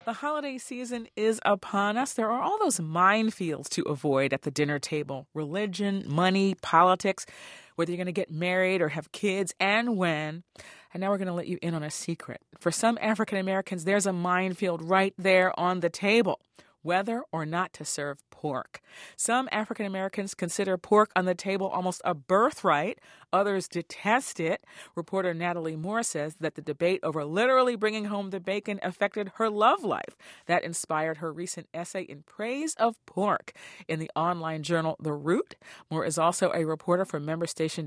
The holiday season is upon us. There are all those minefields to avoid at the dinner table: religion, money, politics, whether you're going to get married or have kids, and when. And now we're going to let you in on a secret. For some African Americans, there's a minefield right there on the table: whether or not to serve pork. Some African Americans consider pork on the table almost a birthright. Others detest it. Reporter Natalie Moore says that the debate over literally bringing home the bacon affected her love life. That inspired her recent essay in praise of pork in the online journal The Root. Moore is also a reporter for member station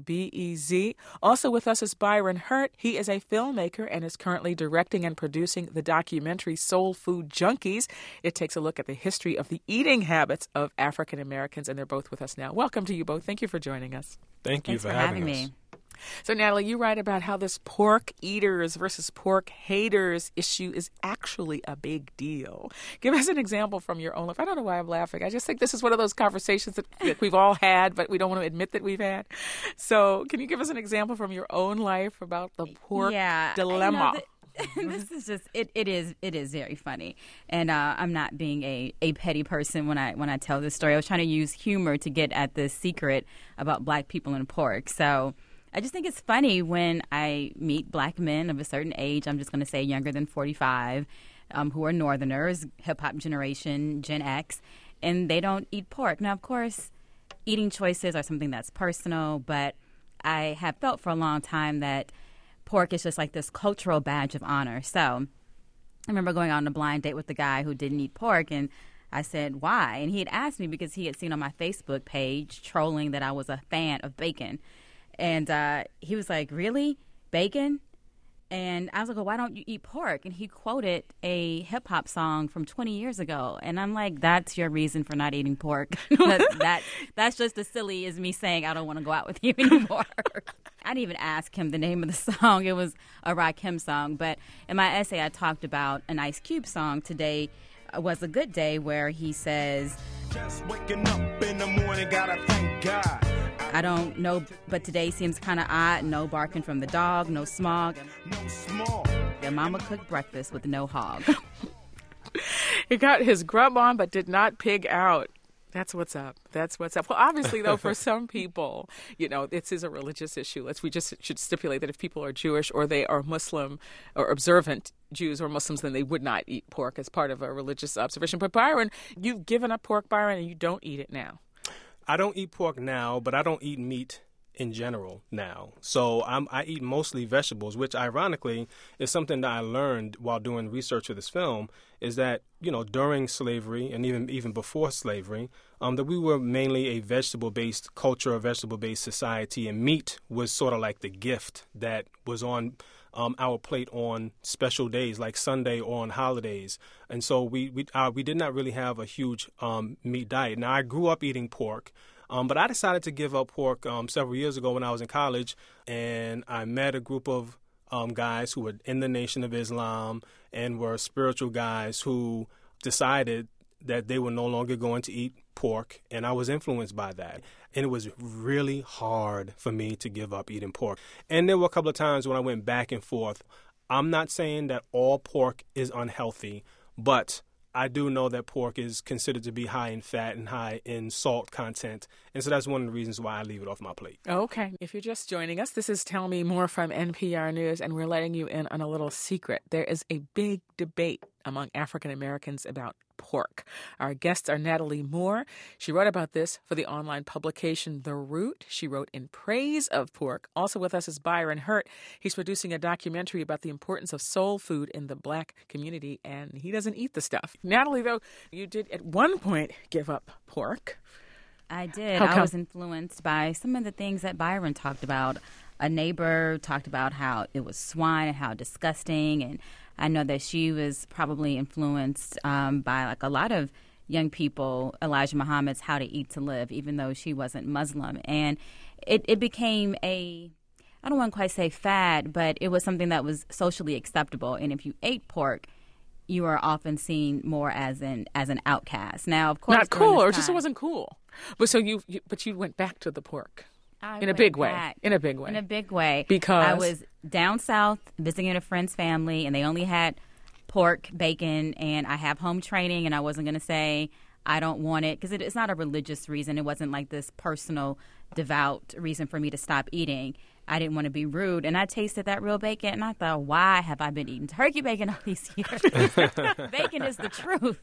WBEZ. Also with us is Byron Hurt. He is a filmmaker and is currently directing and producing the documentary Soul Food Junkies. It takes a look at the history of the eating habits of African Americans, and they're both with us now. Welcome to you both. Thank you for joining us. Thanks for having me. So, Natalie, you write about how this pork eaters versus pork haters issue is actually a big deal. Give us an example from your own life. I don't know why I'm laughing. I just think this is one of those conversations that we've all had, but we don't want to admit that we've had. So can you give us an example from your own life about the pork dilemma? This is just it is very funny, and I'm not being a petty person when I tell this story. I was trying to use humor to get at the secret about Black people and pork. So I just think it's funny when I meet Black men of a certain age. I'm just going to say younger than 45, who are Northerners, hip hop generation, Gen X, and they don't eat pork. Now, of course, eating choices are something that's personal, but I have felt for a long time that pork is just like this cultural badge of honor. So I remember going on a blind date with a guy who didn't eat pork, and I said, why? And he had asked me because he had seen on my Facebook page trolling that I was a fan of bacon. And he was like, really? Bacon? And I was like, well, why don't you eat pork? And he quoted a hip-hop song from 20 years ago. And I'm like, that's your reason for not eating pork. That's just as silly as me saying I don't want to go out with you anymore. I didn't even ask him the name of the song. It was a Rakim song. But in my essay, I talked about an Ice Cube song, Today Was a Good Day, where he says, just waking up in the morning, gotta thank God. I don't know, but today seems kind of odd. No barking from the dog, no smog. No smog. Your mama cooked breakfast with no hog. He got his grub on, but did not pig out. That's what's up. That's what's up. Well, obviously, though, for some people, this is a religious issue. We just should stipulate that if people are Jewish or they are Muslim or observant Jews or Muslims, then they would not eat pork as part of a religious observation. But Byron, you've given up pork, Byron, and you don't eat it now. I don't eat pork now, but I don't eat meat in general now. So I eat mostly vegetables, which ironically is something that I learned while doing research for this film, is that, during slavery and even before slavery, that we were mainly a vegetable-based culture, a vegetable-based society, and meat was sort of like the gift that was on our plate on special days like Sunday or on holidays. And so we did not really have a huge meat diet. Now, I grew up eating pork, but I decided to give up pork several years ago when I was in college, and I met a group of guys who were in the Nation of Islam and were spiritual guys who decided that they were no longer going to eat pork, and I was influenced by that. And it was really hard for me to give up eating pork. And there were a couple of times when I went back and forth. I'm not saying that all pork is unhealthy, but I do know that pork is considered to be high in fat and high in salt content. And so that's one of the reasons why I leave it off my plate. Okay. If you're just joining us, this is Tell Me More from NPR News, and we're letting you in on a little secret. There is a big debate among African Americans about pork. Our guests are Natalie Moore. She wrote about this for the online publication The Root. She wrote in praise of pork. Also with us is Byron Hurt. He's producing a documentary about the importance of soul food in the Black community, and he doesn't eat the stuff. Natalie, though, you did at one point give up pork. I did. I was influenced by some of the things that Byron talked about. A neighbor talked about how it was swine and how disgusting, and I know that she was probably influenced by like a lot of young people, Elijah Muhammad's How to Eat to Live, even though she wasn't Muslim. And it became I don't want to quite say fad, but it was something that was socially acceptable. And if you ate pork, you were often seen more as an outcast. Now, of course, not cool, or just it wasn't cool. But so you went back to the pork. In a big way. Because I was down south visiting a friend's family, and they only had pork, bacon, and I have home training, and I wasn't going to say I don't want it because it's not a religious reason. It wasn't like this personal, devout reason for me to stop eating. I didn't want to be rude, and I tasted that real bacon, and I thought, why have I been eating turkey bacon all these years? Bacon is the truth.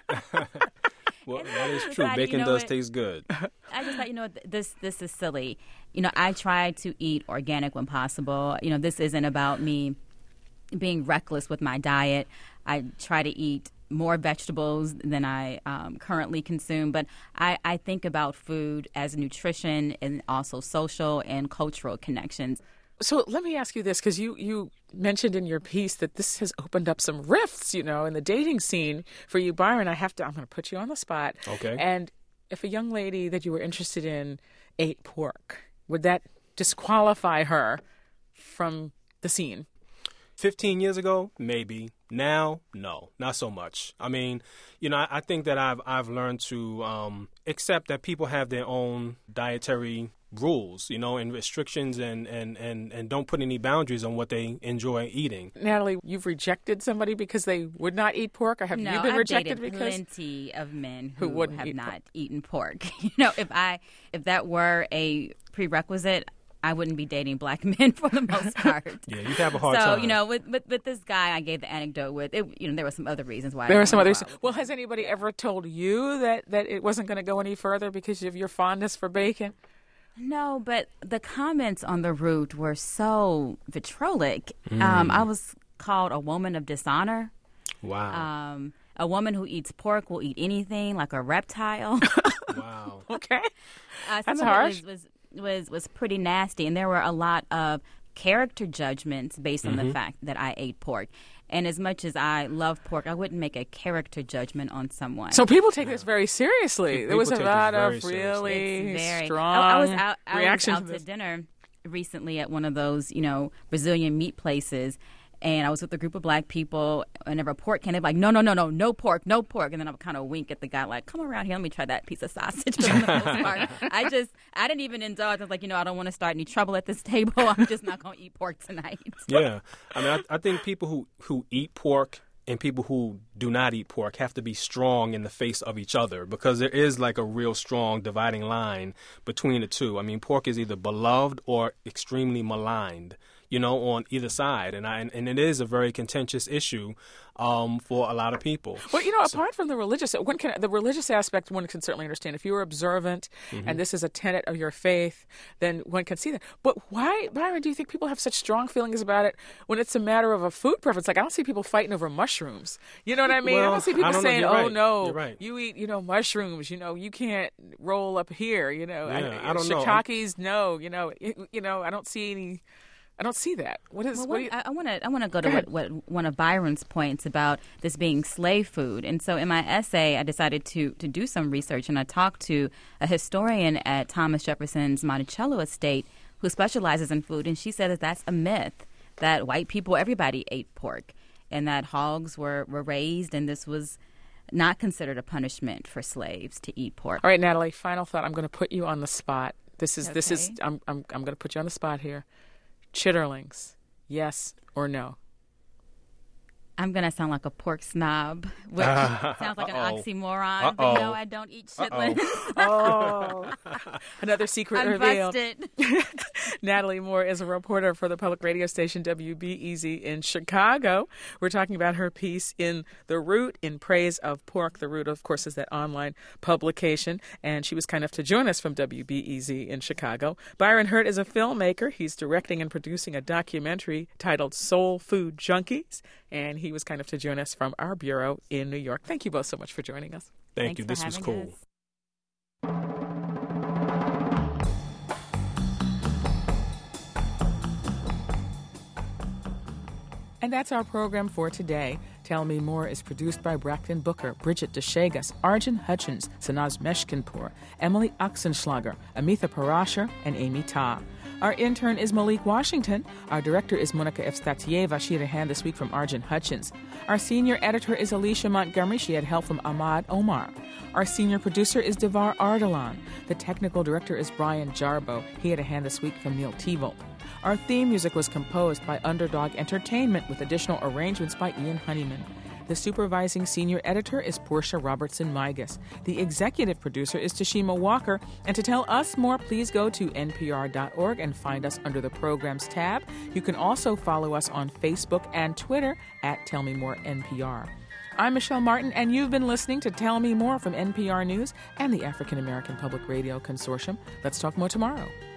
Well, that is true. Bacon does taste good. I just thought, this is silly. I try to eat organic when possible. This isn't about me being reckless with my diet. I try to eat more vegetables than I currently consume. But I think about food as nutrition and also social and cultural connections. So let me ask you this, because you mentioned in your piece that this has opened up some rifts, in the dating scene for you, Byron. I'm going to put you on the spot. Okay. And if a young lady that you were interested in ate pork, would that disqualify her from the scene? 15 years ago, maybe. Now, no, not so much. I mean, I think that I've learned to accept that people have their own dietary rules, and restrictions and don't put any boundaries on what they enjoy eating. Natalie, you've rejected somebody because they would not eat pork, or have you been rejected because plenty of men who wouldn't have eat not pork. eaten pork. If that were a prerequisite, I wouldn't be dating black men for the most part. Yeah, you'd have a hard time. So, with this guy I gave the anecdote with, there were some other reasons why. There were some other reasons. Well, has anybody ever told you that it wasn't going to go any further because of your fondness for bacon? No, but the comments on the route were so vitriolic. I was called a woman of dishonor. Wow. A woman who eats pork will eat anything, like a reptile. Wow. Okay. That's harsh. Was pretty nasty, and there were a lot of character judgments based on the fact that I ate pork. And as much as I love pork, I wouldn't make a character judgment on someone. So people take this very seriously. There was a lot of really strong I reaction was out to dinner recently at one of those, Brazilian meat places. And I was with a group of black people, and whenever pork came, they'd be like, no pork, no pork. And then I would kind of wink at the guy like, come around here, let me try that piece of sausage. For the most part, I didn't even indulge. I was like, I don't want to start any trouble at this table. I'm just not going to eat pork tonight. Yeah. I mean, I think people who eat pork and people who do not eat pork have to be strong in the face of each other, because there is like a real strong dividing line between the two. I mean, pork is either beloved or extremely maligned, on either side. And it is a very contentious issue for a lot of people. Well, apart from the religious aspect, one can certainly understand. If you were observant and this is a tenet of your faith, then one can see that. But why, Byron, do you think people have such strong feelings about it when it's a matter of a food preference? Like, I don't see people fighting over mushrooms. You know what I mean? Well, I don't see people saying, right. no, You're right. you eat, mushrooms, you can't roll up here, Yeah, I don't know. Shiitakes, no, I don't see any... I don't see that. I want to go to what one of Byron's points about this being slave food. And so in my essay, I decided to do some research, and I talked to a historian at Thomas Jefferson's Monticello estate who specializes in food, and she said that that's a myth, that white people, everybody ate pork, and that hogs were raised, and this was not considered a punishment for slaves to eat pork. All right, Natalie, final thought. I'm going to put you on the spot. Okay. I'm going to put you on the spot here. Chitterlings, yes or no? I'm going to sound like a pork snob, which sounds like an oxymoron, but no, I don't eat chitlins. Another secret I'm revealed. busted. Natalie Moore is a reporter for the public radio station WBEZ in Chicago. We're talking about her piece in The Root in praise of pork. The Root, of course, is that online publication, and she was kind enough to join us from WBEZ in Chicago. Byron Hurt is a filmmaker. He's directing and producing a documentary titled Soul Food Junkies, and he was kind enough to join us from our bureau in New York. Thank you both so much for joining us. Thank you. This was cool. And that's our program for today. Tell Me More is produced by Brackton Booker, Bridget DeShagas, Arjun Hutchins, Sanaz Meshkinpour, Emily Oxenschlager, Amitha Parashar, and Amy Ta. Our intern is Malik Washington. Our director is Monica Evstatieva. She had a hand this week from Arjun Hutchins. Our senior editor is Alicia Montgomery. She had help from Ahmad Omar. Our senior producer is Devar Ardalan. The technical director is Brian Jarbo. He had a hand this week from Neil Tevel. Our theme music was composed by Underdog Entertainment with additional arrangements by Ian Honeyman. The supervising senior editor is Portia Robertson-Migas. The executive producer is Tashima Walker. And to tell us more, please go to npr.org and find us under the Programs tab. You can also follow us on Facebook and Twitter at Tell Me More NPR. I'm Michelle Martin, and you've been listening to Tell Me More from NPR News and the African American Public Radio Consortium. Let's talk more tomorrow.